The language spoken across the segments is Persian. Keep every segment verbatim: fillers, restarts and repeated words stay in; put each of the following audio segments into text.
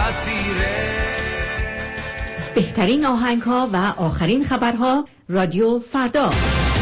مسیره. بهترین آهنگ‌ها و آخرین خبرها رادیو فردا.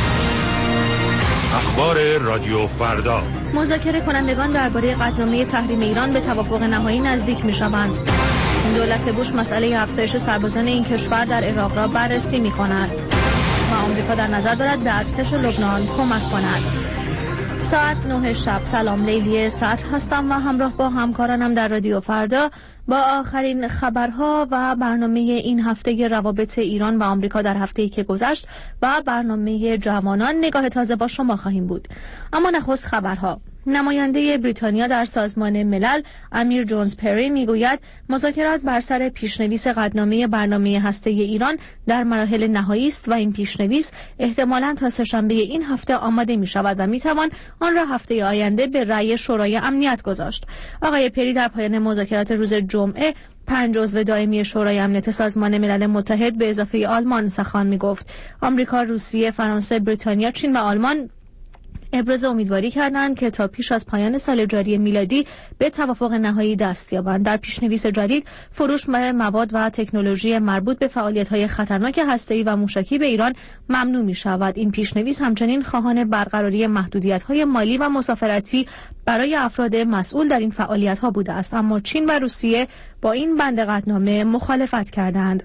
اخبار رادیو فردا. مذاکره کنندگان درباره قطعنامه تحریم ایران به توافق نهایی نزدیک می‌شوند. دولت بوش مسئله افزایش سربازان این کشور در عراق را بررسی می‌کند و آمریکا در نظر دارد به ارتش لبنان کمک کند. ساعت نه شب. سلام، لیلی صدر هستم و همراه با همکارانم در رادیو فردا با آخرین خبرها و برنامه این هفته روابط ایران و آمریکا در هفته‌ای که گذشت و برنامه جوانان نگاه تازه با شما خواهیم بود. اما نخست خبرها. نماینده بریتانیا در سازمان ملل امیر جونز پری میگوید مذاکرات بر سر پیشنویس قطعنامه برنامه هسته‌ای ایران در مراحل نهایی است و این پیشنویس احتمالاً تا سه‌شنبه این هفته آماده می شود و می توان آن را هفته آینده به رأی شورای امنیت گذاشت. آقای پری در پایان مذاکرات روز جمعه پنج عضو دائمی شورای امنیت سازمان ملل متحد به اضافه آلمان سخن می گفت. آمریکا، روسیه، فرانسه، بریتانیا، چین و آلمان ابراز امیدواری کردند که تا پیش از پایان سال جاری میلادی به توافق نهایی دست یابند. در پیشنویس جدید فروش مواد و تکنولوژی مربوط به فعالیت‌های خطرناک هسته‌ای و موشکی به ایران ممنوع می‌شود. این پیشنویس همچنین خواهان برقراری محدودیت‌های مالی و مسافرتی برای افراد مسئول در این فعالیت‌ها بوده است، اما چین و روسیه با این بند قطعنامه مخالفت کردند.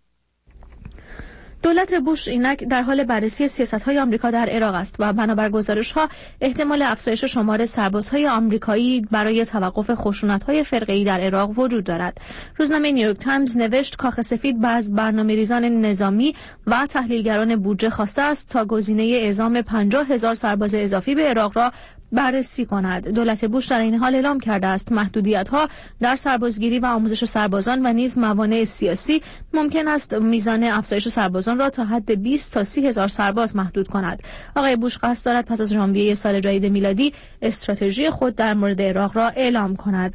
دولت بوش اینک در حال بررسی سیاست‌های آمریکا در عراق است و بنابر گزارش‌ها احتمال افزایش شمار سربازهای آمریکایی برای توقف خشونت‌های فرقه‌ای در عراق وجود دارد. روزنامه نیویورک تایمز نوشت کاخ سفید باز برنامه‌ریزان نظامی و تحلیلگران بودجه خواسته است تا گزینه اعزام پنجاه هزار سرباز اضافی به عراق را بررسی کند. دولت بوش در این حال اعلام کرده است محدودیت‌ها در سربازگیری و آموزش سربازان و نیز موانع سیاسی ممکن است میزان افزایش سربازان را تا حد بیست تا سی هزار سرباز محدود کند. آقای بوش قصد دارد پس از ژانویه سال جدید میلادی استراتژی خود در مورد عراق را اعلام کند.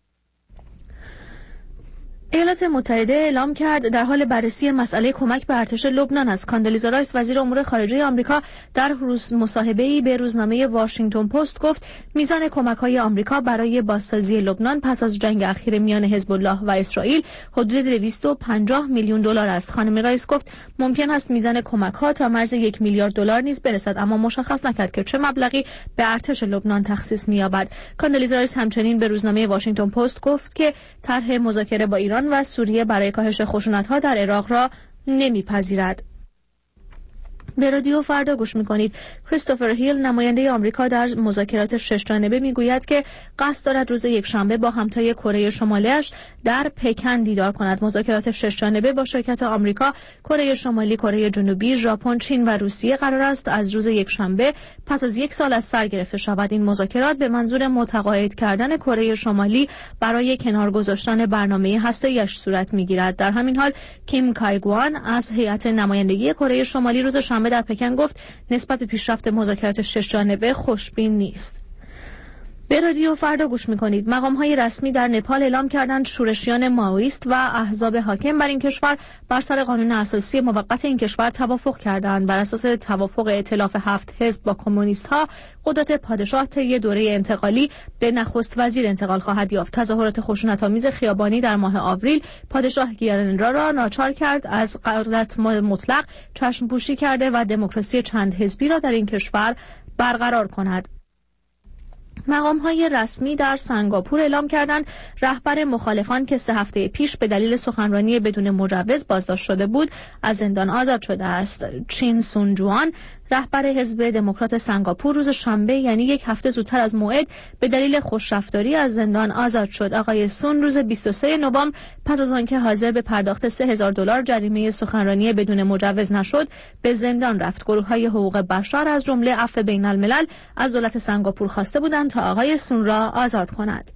ایالات متحده اعلام کرد در حال بررسی مسئله کمک به ارتش لبنان است. کاندلیزا رایس وزیر امور خارجه آمریکا در روز مصاحبه‌ای به روزنامه واشنگتن پست گفت میزان کمک‌های آمریکا برای بازسازی لبنان پس از جنگ اخیر میان حزب الله و اسرائیل حدود دویست و پنجاه میلیون دلار است. خانم رایس گفت ممکن است میزان کمک‌ها تا مرز یک میلیارد دلار نیز برسد، اما مشخص نکرد که چه مبلغی به ارتش لبنان تخصیص می‌یابد. کاندلیزا رایس همچنین به روزنامه واشنگتن پست گفت که طرح مذاکره با ایران و سوریه برای کاهش خشونت‌ها در عراق را نمی‌پذیرد. به رادیو فردا گوش می‌کنید. کریستوفر هیل نماینده آمریکا در مذاکرات شش جانبه میگوید که قصد دارد روز یکشنبه با همتای کره شمالی‌اش در پکن دیدار کند. مذاکرات شش جانبه با شرکت آمریکا، کره شمالی، کره جنوبی، ژاپن، چین و روسیه قرار است از روز یکشنبه پس از یک سال از سر گرفته شود. این مذاکرات به منظور متقاعد کردن کره شمالی برای کنار گذاشتن برنامه هسته‌ایش صورت می‌گیرد. در همین حال کیم کایگوان از هیئت نمایندگی کره شمالی روز شنبه در پکن گفت نسبت به پیشرفت مذاکرات شش جانبه خوشبین نیست. به رادیو فردا گوش می‌کنید. مقام‌های رسمی در نپال اعلام کردند شورشیان مائویست و احزاب حاکم بر این کشور بر سر قانون اساسی موقت این کشور توافق کردند. بر اساس توافق ائتلاف هفت حزب با کمونیست‌ها، قدرت پادشاه طی دوره انتقالی به نخست وزیر انتقال خواهد یافت. تظاهرات خشونت‌آمیز خیابانی در ماه آوریل پادشاه گیارنرا را ناچار کرد از قدرت مطلق چشم‌پوشی کرده و دموکراسی چند حزبی را در این کشور برقرار کند. مقام‌های رسمی در سنگاپور اعلام کردند رهبر مخالفان که سه هفته پیش به دلیل سخنرانی بدون مجوز بازداشت شده بود از زندان آزاد شده است. چین سون جوان رهبر حزب دموکرات سنگاپور روز شنبه یعنی یک هفته زودتر از موعد به دلیل خوشرفتاری از زندان آزاد شد. آقای سون روز بیست و سوم نوامبر پس از آنکه حاضر به پرداخت سه هزار دلار جریمه سخنرانی بدون مجوز نشد به زندان رفت. گروه‌های حقوق بشر از جمله عفو بین الملل از دولت سنگاپور خواسته بودند تا آقای سون را آزاد کند.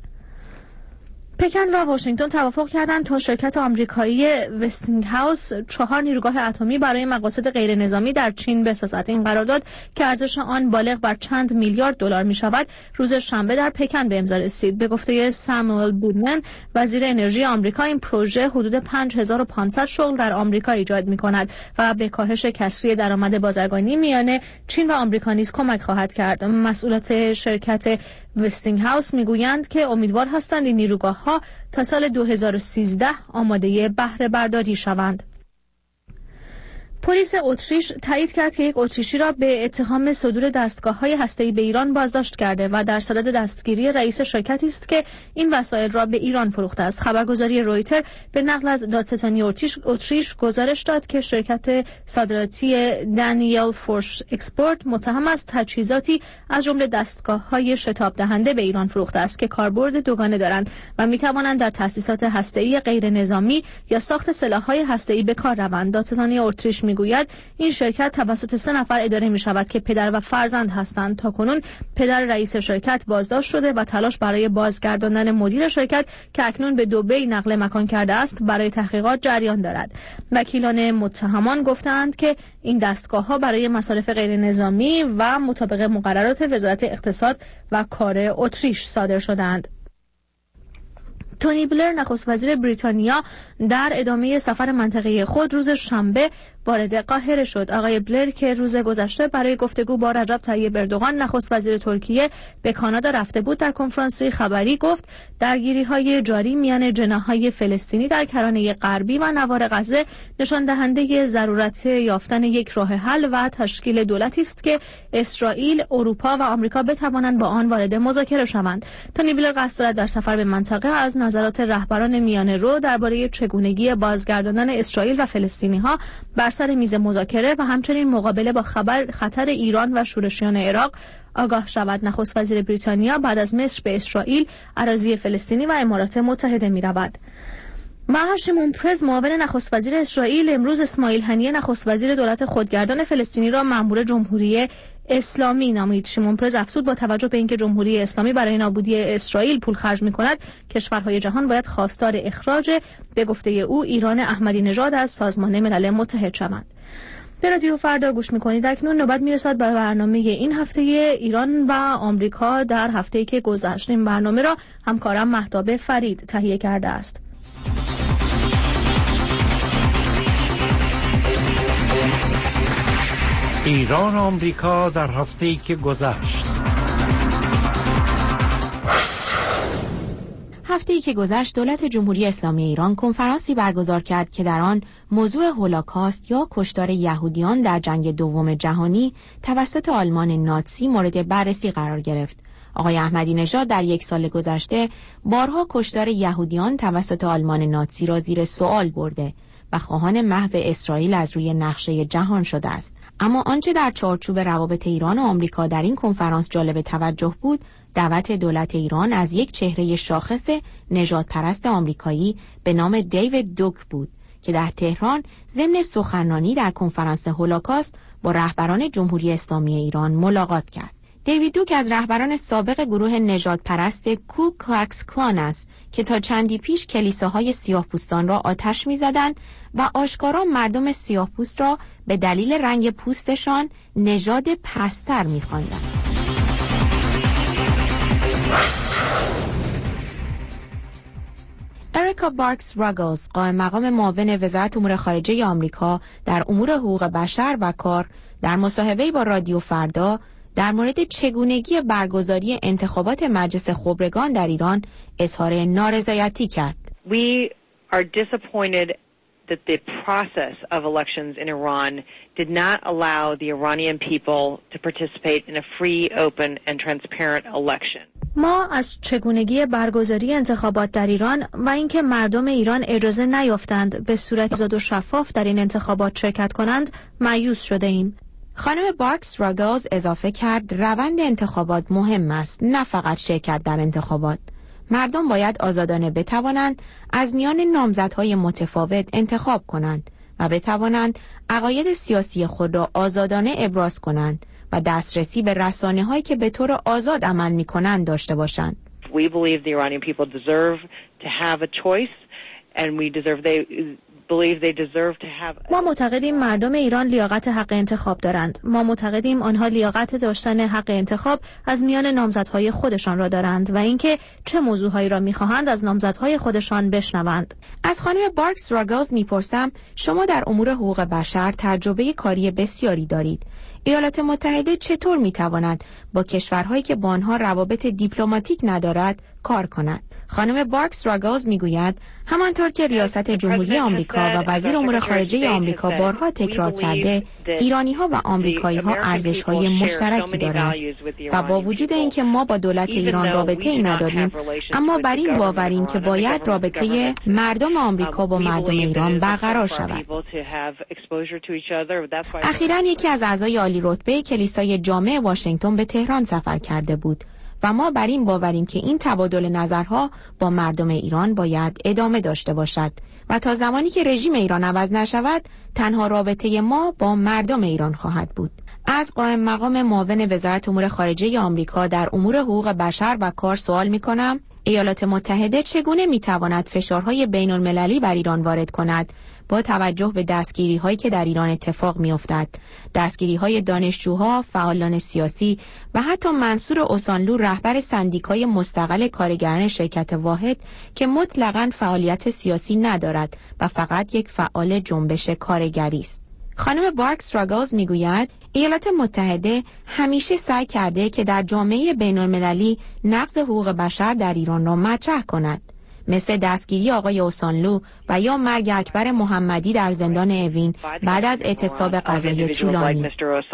پکن و واشنگتن توافق کردند تا شرکت آمریکایی وستینگهاوس چهار نیروگاه اتمی برای مقاصد غیر نظامی در چین بسازد. این قرارداد که ارزش آن بالغ بر چند میلیارد دلار می شود روز شنبه در پکن به امضا رسید. به گفته ساموئل بودمن وزیر انرژی آمریکا، این پروژه حدود پنج هزار و پانصد شغل در آمریکا ایجاد می کند و به کاهش کسری درآمد بازرگانی میان چین و آمریکا نیز کمک خواهد کرد. مسئولات شرکت وستینگهاوس میگویند که امیدوار هستند این نیروگاه‌ها تا سال دو هزار و سیزده آماده بهره برداری شوند. پلیس اتریش تایید کرد که یک اتریشی را به اتهام صدور دستگاه‌های هسته‌ای به ایران بازداشت کرده و در صدد دستگیری رئیس شرکتی است که این وسایل را به ایران فروخته است. خبرگزاری رویتر به نقل از دادستانی اتریش, اتریش گزارش داد که شرکت صادراتی دانیل فورش اکسپورت متهم است تجهیزاتی از جمله دستگاه‌های شتاب دهنده به ایران فروخته است که کاربرد دوگانه دارند و می‌توانند در تأسیسات هسته‌ای غیر نظامی یا ساخت سلاح‌های هسته‌ای به کار روند. دادستانی اتریش میگوید این شرکت توسط سه نفر اداره می شود که پدر و فرزند هستند. تاکنون پدر رئیس شرکت بازداشت شده و تلاش برای بازگرداندن مدیر شرکت که اکنون به دبی نقل مکان کرده است برای تحقیقات جریان دارد. وکیلان متهمان گفتند که این دستگاه‌ها برای مصارف غیر نظامی و مطابق مقررات وزارت اقتصاد و کار اتریش صادر شدند. تونی بلر نخست وزیر بریتانیا در ادامه سفر منطقه‌ای خود روز شنبه وارد قاهره شد. آقای بلر که روز گذشته برای گفتگو با رجب طیب اردوغان نخست وزیر ترکیه به کانادا رفته بود، در کنفرانسی خبری گفت درگیری‌های جاری میان جناح‌های فلسطینی در کرانه غربی و نوار غزه نشان دهنده ضرورت یافتن یک راه حل و تشکیل دولتی است که اسرائیل، اروپا و آمریکا بتوانند با آن وارد مذاکره شوند. تونی بلر قصد دارد در سفر به منطقه از نظرات رهبران میانه رو درباره چگونگی بازگرداندن اسرائیل و فلسطینی‌ها بر سر میز مذاکره و همچنین مقابله با خبر خطر ایران و شورشیان عراق آگاه شود. نخست وزیر بریتانیا بعد از مصر به اسرائیل، اراضی فلسطینی و امارات متحده می رود. و شیمون پرز معاون نخست وزیر اسرائیل امروز اسماعیل هنیه نخست وزیر دولت خودگردان فلسطینی را مأمور جمهوری اسلامی نامید. شیمون پرز افزود با توجه به اینکه جمهوری اسلامی برای نابودی اسرائیل پول خرج می‌کند، کشورهای جهان باید خواستار اخراج به گفته او ایران احمدی نژاد از سازمان ملل متحد شوند. به رادیو فردا گوش می‌کنید. اکنون نوبت می‌رسد به برنامه این هفته ایران و آمریکا در هفته‌ای که گذشت. این برنامه را همکارم مهتاب فرید تهیه کرده است. ایران و آمریکا در هفته‌ای که گذشت. هفته‌ای که گذشت دولت جمهوری اسلامی ایران کنفرانسی برگزار کرد که در آن موضوع هولوکاست یا کشتار یهودیان در جنگ دوم جهانی توسط آلمان ناتسی مورد بررسی قرار گرفت. آقای احمدی نژاد در یک سال گذشته بارها کشتار یهودیان توسط آلمان ناتسی را زیر سوال برده و خواهان محو اسرائیل از روی نقشه جهان شده است. اما آنچه در چارچوب روابط ایران و آمریکا در این کنفرانس جالب توجه بود، دعوت دولت ایران از یک چهره شاخص نژادپرست آمریکایی به نام دیوید دوک بود که در تهران ضمن سخنرانی در کنفرانس هولوکاست با رهبران جمهوری اسلامی ایران ملاقات کرد. دیوید دوک از رهبران سابق گروه نژادپرست کو کلاکس کلان است که تا چندی پیش کلیساهای سیاه‌پوستان را آتش می‌زدند و آشکارا مردم سیاه‌پوست را به دلیل رنگ پوستشان نژاد پست‌تر می‌خواندند. اریکا بارکس راگلز، قائم مقام معاون وزارت امور خارجه آمریکا در امور حقوق بشر و کار، در مصاحبه‌ای با رادیو فردا در مورد چگونگی برگزاری انتخابات مجلس خبرگان در ایران اظهار نارضایتی کرد. We are disappointed that the process of elections in Iran did not allow the Iranian people to participate in a free, open and transparent election. ما از چگونگی برگزاری انتخابات در ایران و اینکه مردم ایران اجازه نیافتند به صورت آزاد و شفاف در این انتخابات شرکت کنند مایوس شده ایم. خانم بارکس راگلز اضافه کرد روند انتخابات مهم است، نه فقط شرکت در انتخابات. مردم باید آزادانه بتوانند از میان نامزدهای متفاوت انتخاب کنند و بتوانند عقاید سیاسی خود را آزادانه ابراز کنند و دسترسی به رسانه‌هایی که به طور آزاد عمل می‌کنند داشته باشند. We believe the Iranian people deserve to have a choice and we deserve they ما معتقدیم مردم ایران لیاقت حق انتخاب دارند. ما معتقدیم آنها لیاقت داشتن حق انتخاب از میان نامزدهای خودشان را دارند و اینکه چه موضوعهایی را می‌خواهند از نامزدهای خودشان بشنوند. از خانم بارکس راگلز میپرسم شما در امور حقوق بشر تجربه کاری بسیاری دارید. ایالات متحده چطور میتواند با کشورهایی که با آنها روابط دیپلماتیک ندارد کار کند؟ خانم بارکس راگلز میگوید همانطور که ریاست جمهوری آمریکا و وزیر امور خارجه آمریکا بارها تکرار کرده، ایرانی‌ها و آمریکایی‌ها ارزش‌های مشترکی دارند و با وجود اینکه ما با دولت ایران رابطه‌ای نداریم، اما بر این باوریم که باید رابطه مردم آمریکا با مردم ایران برقرار شود. اخیراً یکی از اعضای عالی رتبه کلیسای جامع واشنگتن به تهران سفر کرده بود و ما بر این باوریم که این تبادل نظرها با مردم ایران باید ادامه داشته باشد و تا زمانی که رژیم ایران عوض نشود تنها رابطه ما با مردم ایران خواهد بود. از قائم مقام معاون وزارت امور خارجه آمریکا در امور حقوق بشر و کار سوال می‌کنم ایالات متحده چگونه می‌تواند فشارهای بین‌المللی بر ایران وارد کند با توجه به دستگیری‌هایی که در ایران اتفاق می‌افتد، دستگیری‌های دانشجوها، فعالان سیاسی و حتی منصور اوسانلو رهبر سندیکای مستقل کارگران شرکت واحد که مطلقاً فعالیت سیاسی ندارد و فقط یک فعال جنبش کارگری است. خانم بارکس راگلز میگوید ایالات متحده همیشه سعی کرده که در جامعه بین‌المللی نقض حقوق بشر در ایران را مطرح کند، مثل دستگیری آقای اوسانلو و یا مرگ اکبر محمدی در زندان اوین بعد از اعتصاب غذایی طولانی.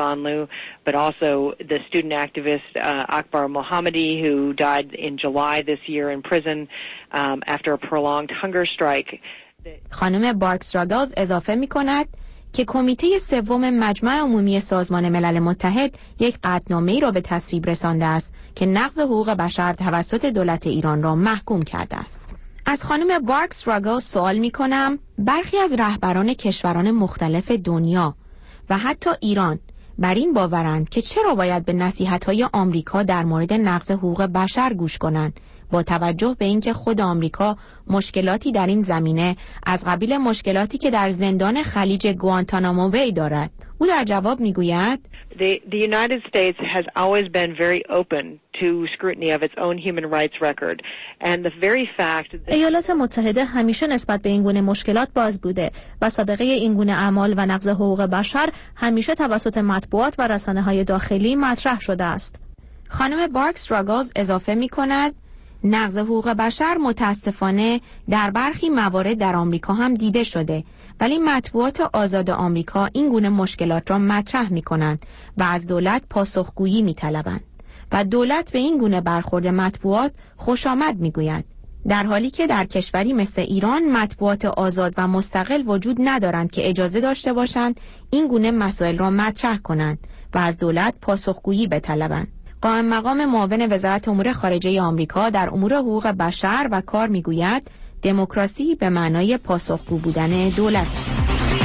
خانم بارکس راگلز اضافه می کند که کمیته سوم مجمع عمومی سازمان ملل متحد یک قطعنامه‌ای را به تصویب رسانده است که نقض حقوق بشر توسط دولت ایران را محکوم کرده است. از خانم بارکس راگلز سوال می کنم برخی از رهبران کشوران مختلف دنیا و حتی ایران بر این باورند که چرا باید به نصیحت‌های آمریکا در مورد نقض حقوق بشر گوش کنند، با توجه به اینکه خود آمریکا مشکلاتی در این زمینه از قبیل مشکلاتی که در زندان خلیج گوانتانامو بی دارد. او در جواب میگوید The, the United States has always been very open to scrutiny of its own human rights record and the very fact that ایالات متحده همیشه نسبت به این گونه مشکلات باز بوده و سابقه این گونه اعمال و نقض حقوق بشر همیشه توسط مطبوعات و رسانه‌های داخلی مطرح شده است. خانم بارکس راگلز اضافه می‌کند نقض حقوق بشر متاسفانه در برخی موارد در آمریکا هم دیده شده، ولی مطبوعات آزاد آمریکا این گونه مشکلات را مطرح می کنند و از دولت پاسخگویی می طلبند و دولت به این گونه برخورد مطبوعات خوش آمد می گوید، در حالی که در کشوری مثل ایران مطبوعات آزاد و مستقل وجود ندارند که اجازه داشته باشند این گونه مسائل را مطرح کنند و از دولت پاسخگویی بطلبند. قائم مقام معاون وزارت امور خارجه آمریکا در امور حقوق بشر و کار میگوید دموکراسی به معنای پاسخگو بودن دولت است.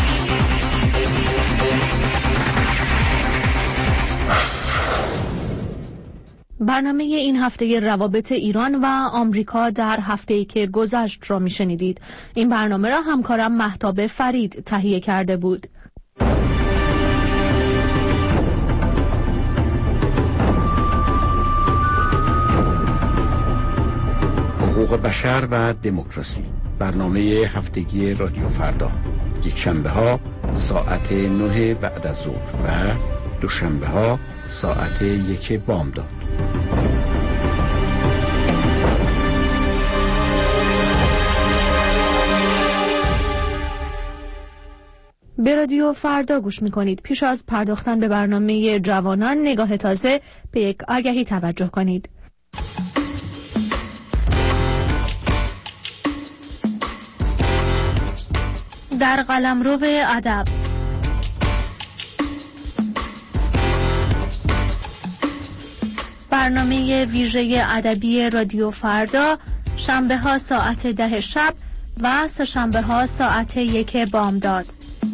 برنامه این هفته روابط ایران و آمریکا در هفته‌ای که گذشت را میشنیدید. این برنامه را همکارم مهتاب فرید تهیه کرده بود. حقوق بشر و دموکراسی، برنامه هفتگی رادیو فردا، یک شنبه ها ساعت نه بعد از ظهر و دوشنبه ها ساعت یک بامداد. به رادیو فردا گوش میکنید. پیش از پرداختن به برنامه جوانان نگاه تازه به یک آگهی توجه کنید. در قلمرو ادب برنامه ویژه ادبی رادیو فردا، شنبه ها ساعت ده شب و سه شنبه ها ساعت یک بامداد.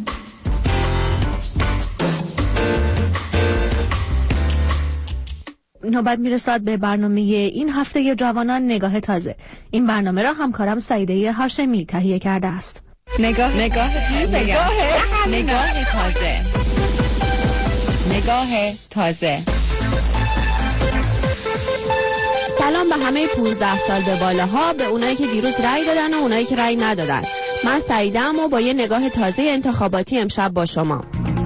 نوبت میرسد به برنامه این هفته جوانان نگاه تازه. این برنامه را همکارم سعیده هاشمی تهیه کرده است. نگاه نگاه نگاه نگاه تازه نگاه تازه. سلام به همه پونزده سال به بالاها، به اونایی که دیروز رأی دادن و اونایی که رأی ندادن. من سعیدم و با یه نگاه تازه انتخاباتی امشب با شما.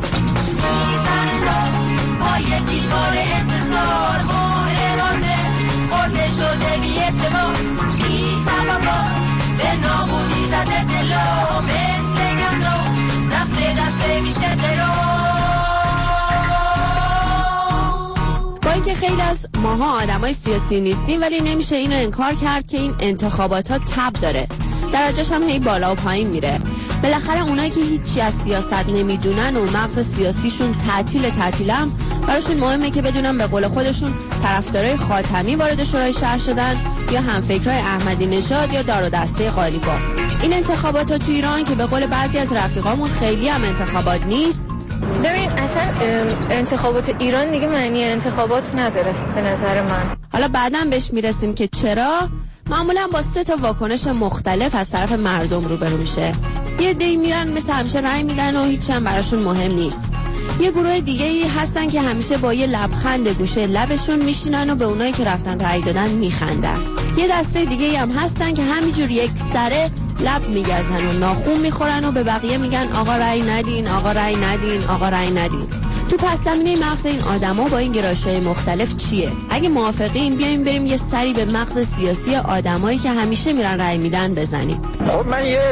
با اینکه خیلی از ماها آدمای سیاسی نیستیم، ولی نمیشه اینو انکار کرد که این انتخابات ها تب داره، درجهش هم هی بالا و پایین میره. بالاخره اونایی که هیچی از سیاست نمیدونن و مغز سیاسیشون تعطیل تعطیلم، براشون مهمه که بدونن به قول خودشون طرفدارای خاتمی وارد شورای شهر شدن یا همفکرای احمدی نژاد یا دار و دسته قالیباف. این انتخابات ها تو ایران که به قول بعضی از رفیقامون خیلی هم انتخابات نیست. ببین اصلا انتخابات ایران دیگه معنی انتخابات نداره به نظر من. حالا بعداً بهش میرسیم که چرا. معمولا با سه تا واکنش مختلف از طرف مردم روبرو میشه. یه عده‌ای میرن مثل همیشه رأی میدن و هیچ هم براشون مهم نیست. یه گروه دیگه ای هستن که همیشه با یه لبخند گوشه لبشون میشینن و به اونایی که رفتن رأی دادن میخندن. یه دسته دیگه ای هم هستن که همینجور یک سره لب میگزن و ناخون میخورن و به بقیه میگن آقا رأی ندین، آقا رأی ندین، آقا رأی ندین. تو پس زمینه مغز این آدما با این گرایش‌های مختلف چیه؟ اگه موافقین بیایم بریم یه سری به مغز سیاسی آدمایی که همیشه میرن رأی میدن بزنیم. خب من یه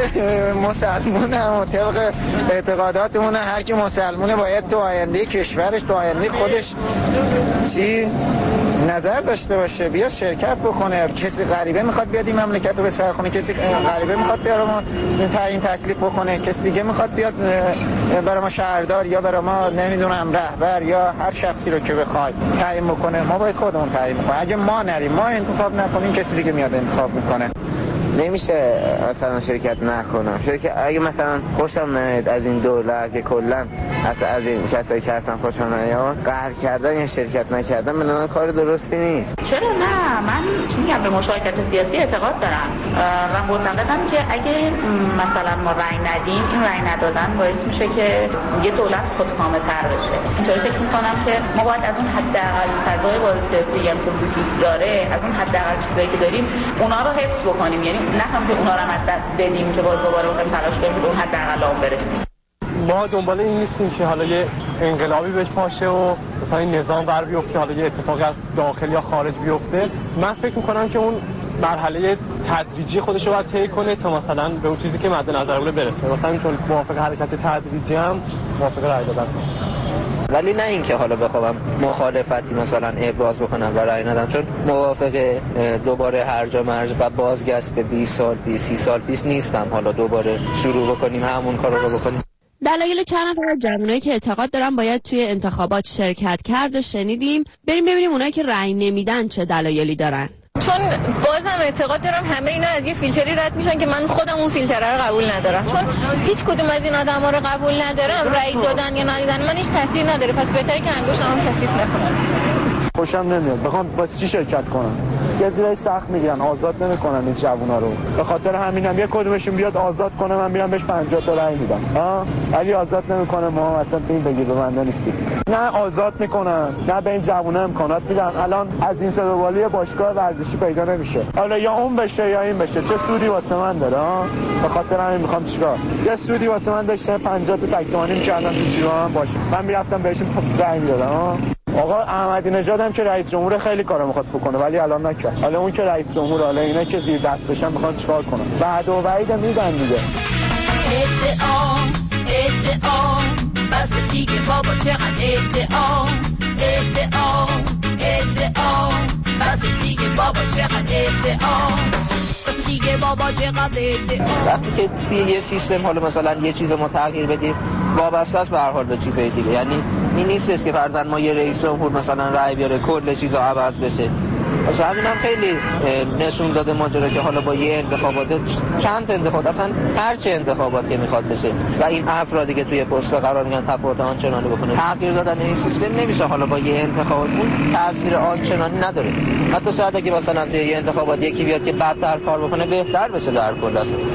مسلمانم و طبق اعتقاداتمون هر کی مسلمونه باید تو آینده کشورش، تو آینده خودش چی نظر داشته باشه، بیا شرکت بکنه. کسی غریبه میخواد بیاد این مملکت رو بچرخونه، کسی غریبه میخواد بیاد ما تعیین تکلیف بکنه، کسی دیگه میخواد بیاد برای ما شهردار یا برای ما نمیدونم رهبر یا هر شخصی رو که بخواد تعیین بکنه. ما باید خودمون تعیین کنیم. اگه ما نریم، ما انتخاب نکنیم، کسی دیگه میاد انتخاب میکنه. نمیشه مثلا شرکت نکنم. شرکت اگه مثلا خوشم نمیاد از این دولت که کلا اصلا از این کسایی که هستن خوشم نمیاد، قهر کردن یا شرکت نکردن من اون کار درستی نیست. چرا نه؟ من میگم به مشارکت سیاسی اعتقاد دارم و معتقدم که اگه مثلا ما رأی ندیم، این رأی ندادن باعث میشه که یه دولت خودکامه‌تر بشه. اینطوری فکر میکنم که ما باید از اون حداقل فضای بازی سیاسی که وجود داره، از اون حداقل چیزایی که داریم، اونا رو حفظ بکنیم. یعنی نه هم که اونا رو از دست بدیم که باز دوباره بخوایم تلاش کنیم که اون حداقل اون برسیم. ما دنبال این نیستیم که حالا یه انقلابی بهش پاشه و مثلا این نظام بر بیفته، حالا یه اتفاقی از داخل یا خارج بیفته. من فکر میکنم که اون مرحله تدریجی خودش رو باید طی کنه تا مثلا به اون چیزی که مد نظر بوده برسه. مثلا چون موافق حرکت تدریجی هم موافق رأی دادن، ولی نه اینکه حالا بخوام مخالفتی مثلا ابراز بکنم و رأی ندم، چون موافق دوباره هرج و مرج و بازگشت به بیست سال پیش سی سال پیش نیستم. حالا دوباره شروع بکنیم همون کارا رو بکنیم. دلایل چند نفر از جوانایی که اعتقاد دارن باید توی انتخابات شرکت کرد و شنیدیم. بریم ببینیم اونایی که رأی نمیدن چه دلایلی دارن. چون بازم اعتقاد دارم همه اینا از یه فیلتری رد میشن که من خودم اون فیلتر رو قبول ندارم. چون هیچ کدوم از این آدما رو قبول ندارم. رأی دادن یا ندادن من هیچ تاثیر نداره. پس بهتره که انگشتم کثیف نکنم. خوشم نمیاد بخوام واسه چی شرکت کنم. یه جوری سخت میگیرن، آزاد نمیکنن این جوونا رو. به خاطر همینم یه کدومشون بیاد آزاد کنه، من میرم بهش پنجاه تا رأی میدم. ها ولی آزاد نمیکنه، ما اصلا تو این بگیر بنده نیستیم. نه آزاد میکنن، نه به این جوونا امکانات میدن. الان از این سروالی باشگاه ورزشی پیدا نمیشه. حالا یا اون بشه یا این بشه، چه سودی واسه من داره؟ ها به خاطر همین میخوام چیکار؟ یه سودی واسه من داشته پنجاه تا تکتمانی میکردن تو جیبم باشه. من میرفتم بهشون رأی میدادم. ها آقا احمدی نژاد هم که رئیس جمهور خیلی کارا می‌خواست بکنه ولی الان نکرد. حالا اون که رئیس جمهور، حالا اینا که زیر دستشن میخوان چیکار کنن؟ بعد و بعید میدن دیگه. ادعا ادعا بس دیگه بابا چقدر ادعا ادعا ادعا بس دیگه بابا چقدر ادعا بس دیگه بابا چقدر ادعا. وقتی که توی یه سیستم حالا مثلا یه چیز ما تغییر بدیم وابسته است به هر حال به چیزای دیگه. یعنی این نیست که فرضاً ما یه رئیس جمهور مثلا رأی بیاره کل چیزا عوض بشه. اصلا همین هم خیلی نشون داده ماجرا که حالا با یه انتخابات چند انتخابات اصلا هر چه انتخاباتی میخواد بشه و این افرادی که توی پست قرار میگیرن تفاوت آنچنانی بکنه، تغییر دادن این سیستم نمیشه. حالا با یه انتخابات اون تاثیر آنچنانی نداره. حتی شاید اگه مثلا توی یه انتخابات یکی بیاد که بدتر کار بکنه بهتر بشه در کل. اصلا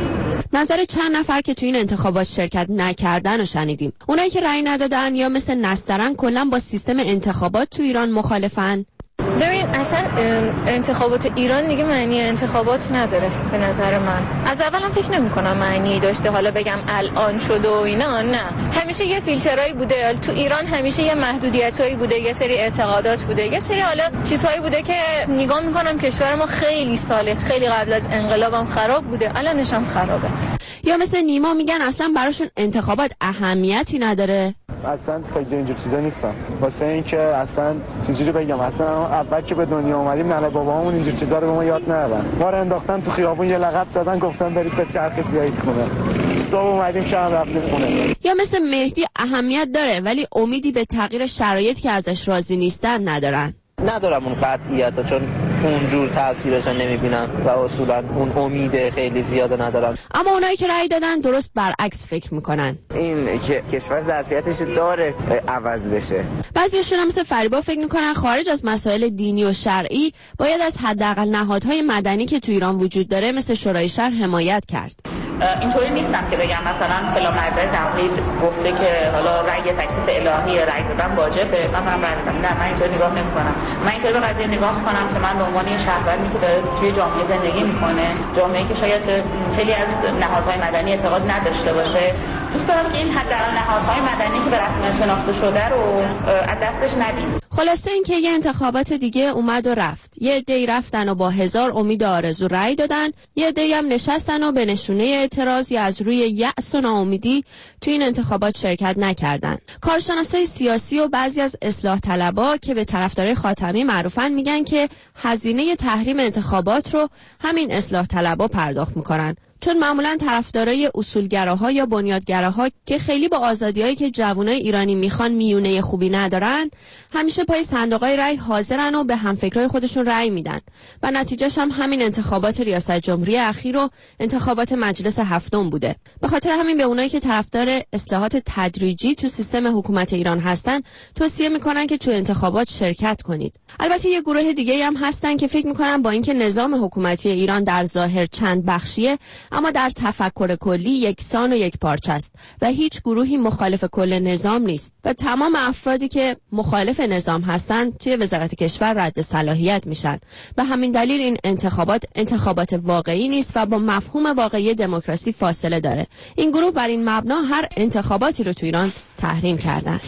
نظر چند نفر که تو این انتخابات شرکت نکردن رو شنیدیم. اونایی که رأی ندادن یا مثل نسترن کلا با سیستم انتخابات تو ایران مخالفن. ببین اصلا انتخابات ایران دیگه معنی انتخابات نداره به نظر من. از اولم فکر نمی کنم معنی داشته حالا بگم الان شده و اینا، نه. همیشه یه فیلترایی بوده تو ایران، همیشه یه محدودیتایی بوده، یه سری اعتقادات بوده، یه سری حالا چیزهایی بوده که نگاه میکنم کشور ما خیلی ساله، خیلی قبل از انقلابم خراب بوده، الانش هم خرابه. یا مثل نیما میگن اصلا براشون انتخابات اهمیتی نداره. اصلا فکر اینجور چیزا نیستم، واسه اینکه اصلا چیزی بگم اصلا اول که به دنیا اومدیم ننه بابامون اینجور چیزا رو به ما یاد ندادن. ما رو انداختن تو خیابون، یه لقب زدن گفتن برید به چرخید بیایید خونه. صبح اومدیم شب رفتیم خونه. یا مثل مهدی اهمیت داره ولی امیدی به تغییر شرایط که ازش راضی نیستن ندارن. ندارم اون قطعیت، چون اونجور تاثیرش نمیبینم و اصولا اون امید خیلی زیاده ندارم. اما اونایی که رأی دادن درست برعکس فکر میکنن. این که کشور ظرفیتش داره عوض بشه. بعضیاشون هم مثل فریبا فکر میکنن خارج از مسائل دینی و شرعی باید از حداقل نهادهای مدنی که تو ایران وجود داره مثل شورای شهر حمایت کرد. اینطوری نیستم که بگم مثلا فلان مرجع تقلید گفته که حالا رأی تکلیف الهی رأی دادن واجبه من من رأی دادم. نه، من اینطوری نگاه نمی‌کنم. من اینطوری به قضیه نگاه کنم که من به عنوان یه شهروندی که داره توی جامعه زندگی میکنه، جامعه‌ای که شاید خیلی از نهادهای مدنی اعتقاد نداشته باشه، دوست دارم که این حداقل نهادهای مدنی که به رسمیت شناخته شده رو از دستش ندیم. خلاصه این که یه انتخابات دیگه اومد و رفت. یه عده‌ای رفتن و با هزار امید و آرزو رأی دادن، یه عده‌ای هم نشستن و به نشونه اعتراض یا از روی یأس و ناامیدی تو این انتخابات شرکت نکردن. کارشناسای سیاسی و بعضی از اصلاح طلبا که به طرفدارای خاتمی معروفن میگن که هزینه تحریم انتخابات رو همین اصلاح طلبا پرداخت میکنن، چون معمولا طرفدارای اصولگراها یا بنیادگراها که خیلی با آزادیایی که جوانای ایرانی میخوان میونه خوبی ندارن، همیشه پای صندوقای رأی حاضرن و به همفکرای خودشون رأی میدن و نتیجهش هم همین انتخابات ریاست جمهوری اخیر و انتخابات مجلس هفتم بوده. به خاطر همین به اونایی که طرفدار اصلاحات تدریجی تو سیستم حکومت ایران هستن توصیه میکنن که تو انتخابات شرکت کنید. البته یه گروه دیگه هم هستن که فکر میکنن با اینکه نظام حکومتی ایران در ظاهر چند بخشیه اما در تفکر کلی یکسان و یک پارچه است و هیچ گروهی مخالف کل نظام نیست و تمام افرادی که مخالف نظام هستند توی وزارت کشور رد صلاحیت میشن. به همین دلیل این انتخابات انتخابات واقعی نیست و با مفهوم واقعی دموکراسی فاصله داره. این گروه بر این مبنا هر انتخاباتی رو تو ایران تحریم کردن.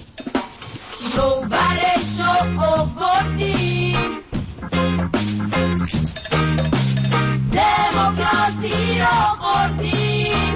دموکراسی را خوردیم.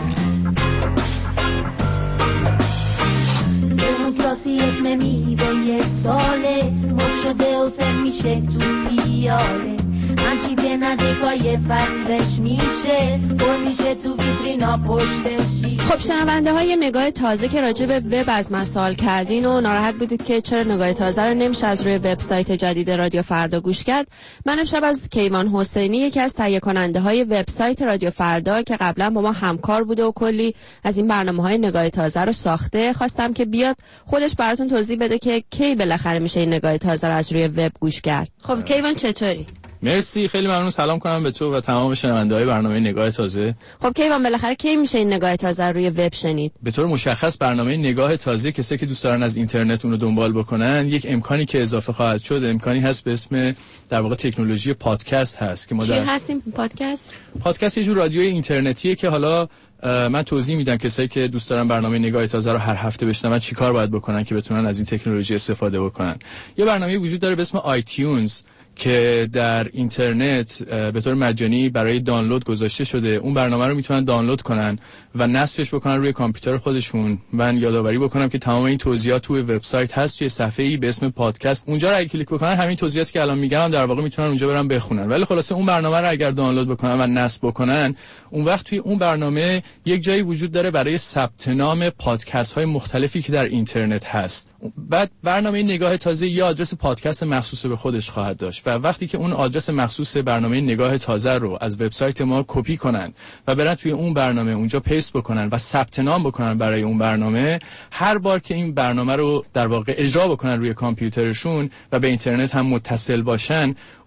دموکراسی اسم میوه ساله، مر شده و سر میشه تو پیاله، همچین که نزدیکای فصلش میشه پر میشه تو ویترینا پشتشی. خب شنونده های نگاه تازه که راجع به وب از من سوال کردین و ناراحت بودید که چرا نگاه تازه رو نمیشه از روی وبسایت جدید رادیو فردا گوش کرد، من امشب از کیوان حسینی یکی از تهیه کننده های وبسایت رادیو فردا که قبلا با ما همکار بوده و کلی از این برنامه‌های نگاه تازه رو ساخته خواستم که بیاد خودش براتون توضیح بده که کی بالاخره میشه این نگاه تازه رو از روی وب گوش کرد. خب کیوان چطوری؟ مرسی، خیلی ممنون. سلام کنم به تو و تمام شنونده‌های برنامه نگاه تازه. خب کیوان بالاخره کی میشه این نگاه تازه روی وب شنید؟ به طور مشخص برنامه نگاه تازه کسی که دوست دارن از اینترنت اون رو دنبال بکنن، یک امکانی که اضافه خواهد شد، امکانی هست به اسم در واقع تکنولوژی پادکست هست که ما چی هستیم پادکست؟ پادکست یه جور رادیوی اینترنتیه که حالا من توضیح میدم کسایی که دوست دارن برنامه نگاه تازه رو هر هفته بشنون چیکار باید بکنن که بتونن از این تکنولوژی استفاده بکنن. یه برنامه وجود داره به اسم آیتیونز که در اینترنت به طور مجانی برای دانلود گذاشته شده. اون برنامه رو میتونن دانلود کنن و نصبش بکنن روی کامپیوتر خودشون. من یادآوری بکنم که تمام این توضیحات توی وبسایت هست، توی صفحه‌ای به اسم پادکست. اونجا رو اگه کلیک بکنن همین توضیحاتی که الان میگم در واقع میتونن اونجا برن بخونن. ولی خلاصه اون برنامه رو اگر دانلود بکنن و نصب بکنن، اون وقت توی اون برنامه یک جایی وجود داره برای ثبت نام پادکست‌های مختلفی که در اینترنت هست. بعد برنامه نگاه تازه یه آدرس پادکست مخصوص به خودش خواهد داشت و وقتی که اون آدرس مخصوص برنامه نگاه تازه رو از وبسایت ما کپی کنن و برن توی اون برنامه اونجا پیست بکنن و ثبت نام بکنن برای اون برنامه، هر بار که این برنامه رو در واقع اجرا بکنن روی کامپیوترشون و به اینترنت هم متصل باشن،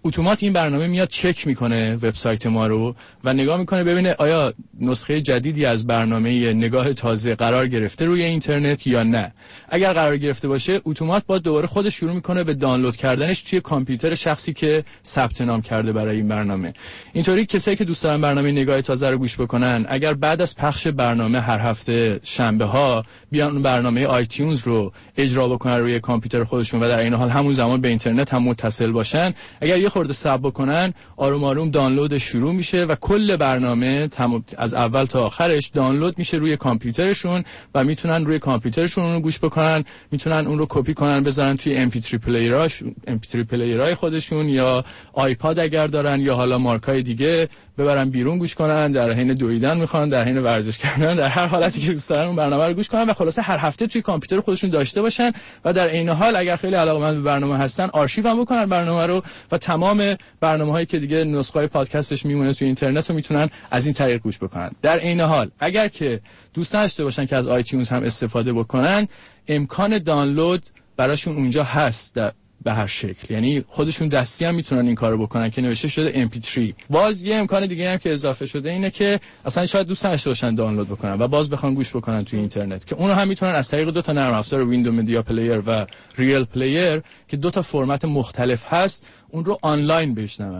اتومات این برنامه میاد چک میکنه وبسایت ما رو و نگاه میکنه ببینه آیا نسخه جدیدی از برنامه نگاه تازه قرار گرفته روی اینترنت یا نه. اگر قرار گرفته باشه اتومات با دوباره خودش شروع میکنه به دانلود کردنش توی کامپیوتر شخصی که ثبت نام کرده برای این برنامه. اینطوری کسایی که دوست دارن برنامه نگاه تازه رو گوش بکنن اگر بعد از پخش برنامه هر هفته شنبه ها بیان برنامه آیتیونز رو اجرا بکنن روی کامپیوتر خودشون و در این حال همون زمان به اینترنت هم متصل باشن، اگر یه خورده صبر بکنن آروم آروم دانلود شروع میشه و کل برنامه از اول تا آخرش دانلود میشه روی کامپیوترشون و میتونن روی کامپیوترشون اون رو گوش بکنن، میتونن اون رو کپی کنن بذارن توی ام پی تری پلیراش ام پی تری پلیرای خودشون یا آیپاد اگر دارن یا حالا مارکای دیگه ببرن بیرون گوش کنن، در حین دویدن میخوان، در حین ورزش کردن، در هر حالتی که دوست دارن اون برنامه رو گوش کنن و خلاصه هر هفته توی کامپیوتر خودشون داشته باشن و در عین حال اگر خیلی علاقه‌مند به برنامه هستن آرشیو هم بکنن برنامه رو و تمام برنامه‌هایی که دیگه نسخه‌های پادکستش میمونه توی اینترنت رو میتونن از این طریق گوش بکنن. در عین حال اگر که دوست داشته باشن که از آیتیونز هم استفاده بکنن امکان دانلود براشون اونجا هست در به هر شکل، یعنی خودشون دستی هم میتونن این کارو بکنن که نوشته شده ام پی تری. باز یه امکان دیگه هم که اضافه شده اینه که اصلا شاید دوست داشته باشن دانلود بکنن و باز بخوان گوش بکنن توی اینترنت که اونو هم میتونن از طریق دو تا نرم افزار ویندو مدیا پلیر و ریل پلیر که دو تا فرمت مختلف هست اون رو آنلاین بشنون.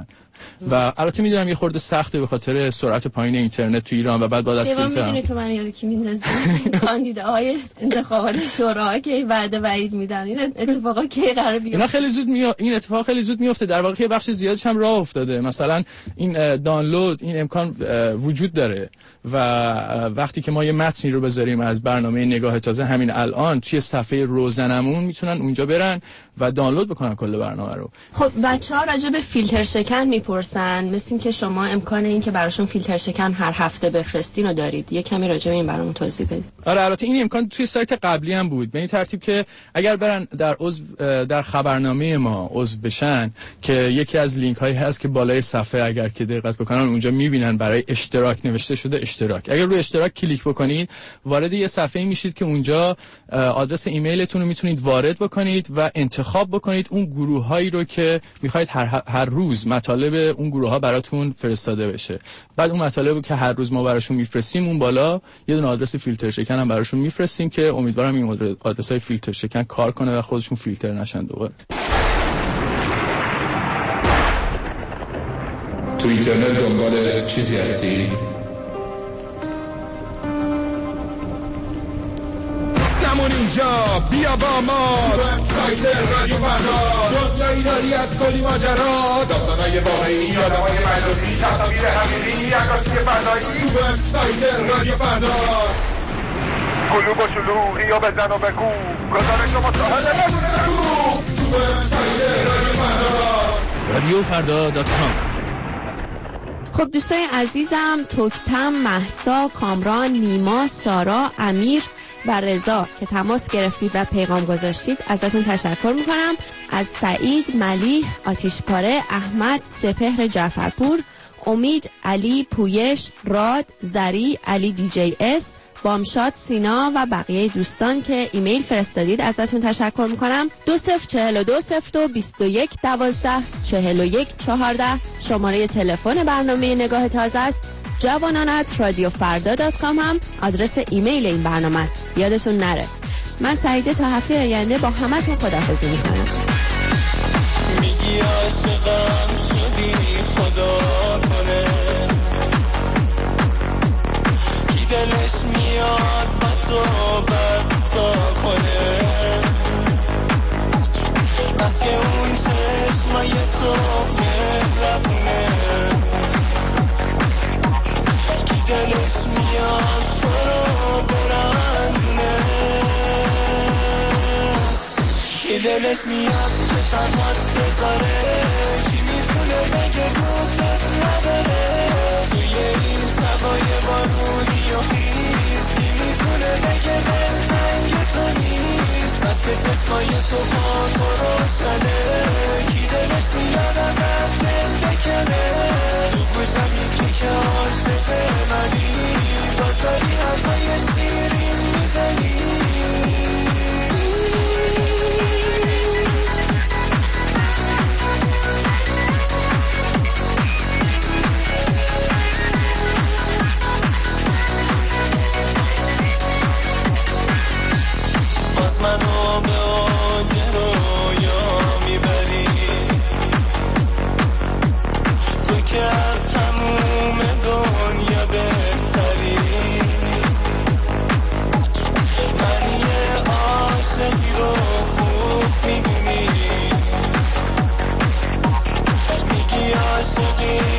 و البته میدونم یه خورده سخته به خاطر سرعت پایین اینترنت تو ایران و بعد بعد از فیلتر میدونی تو من یاد کی میندازی کاندیداهای انتخابات شورا که وعده وعید میدن این اتفاقا کی قرار بیفته؟ اینا خیلی زود می این اتفاق خیلی زود میفته. در واقع یه بخش زیادش هم راه افتاده. مثلا این دانلود این امکان وجود داره و وقتی که ما یه متنی رو بذاریم از برنامه نگاه تازه همین الان توی صفحه روزنمون میتونن اونجا برن و دانلود بکنن کل برنامه رو. خب بچه‌ها راجع به فیلتر شکن میپرسن، مثل این که شما امکان این که براشون فیلتر شکن هر هفته بفرستین رو دارید. یه کمی راجع به این برامون توضیح بدید. آره البته این امکان توی سایت قبلی هم بود به این ترتیب که اگر برن در عضو در خبرنامه ما عضو بشن که یکی از لینک هایی هست که بالای صفحه اگر که دقت بکنن اونجا میبینن برای اشتراک نوشته شده اشتراک. اگر روی اشتراک کلیک بکنید وارد یه صفحه میشید که اونجا آدرس ایمیلتون رو میتونید وارد بکنید و انتخاب بکنید اون گروهایی رو که میخواید هر هر روز مطالب اون گروه ها براتون فرستاده بشه. بعد اون مطالبی که هر روز ما براشون میفرستیم اون بالا یه دونه آدرس فیلتر شکن هم براشون میفرستیم که امیدوارم این آدرسای فیلتر شکن کار کنه و خودشون فیلتر نشن دوباره. تو اینترنت دنبال چیزی هستی؟ نمون اینجا بیا با ما وبسایت رادیو فردا دنیایی داری از کلی ماجرا داستانای واقعی آدمای مجازی تصاویر حقیقی عکاسی فردایی تو وبسایت رادیو فردا قلوب و شلوغی و بزن و بگو گزارش و مصاحبه بگو تو وبسایت رادیو فردا رادیو فردا دات کام. خب دوستای عزیزم، توکتم، مهسا، کامران، نیما، سارا، امیر و رضا که تماس گرفتید و پیغام گذاشتید ازتون تشکر میکنم. از سعید، ملیح، آتیشپاره، احمد، سپهر جعفرپور، امید، علی، پویش، راد، زری، علی دی جی اس، بامشاد، سینا و بقیه دوستان که ایمیل فرستادید ازتون تشکر میکنم. دو صفر چهل و دو صفر دو بیست و یک دوازده چهل و یک چهارده شماره تلفن برنامه نگاه تازه است. جوانانت رادیو فردا دات کام هم آدرس ایمیل این برنامه است. یادتون نره. من سعیده تا هفته آینده با همتون خداحافظی میکنم. میگی عاشقم شدی خدا کنه کی دلش میاد با تو بتا کنه بس که اون چشمای تو مهربونه کی دلش میاد تو رو برنده کی دلش میاد که تنهاست بذاره کی میتونه بگه دوستت نداره توی این شبای بارونی و خیز کی میتونه بگه دلتنگ تو نیست بس که چشمای تو پاک و روشنه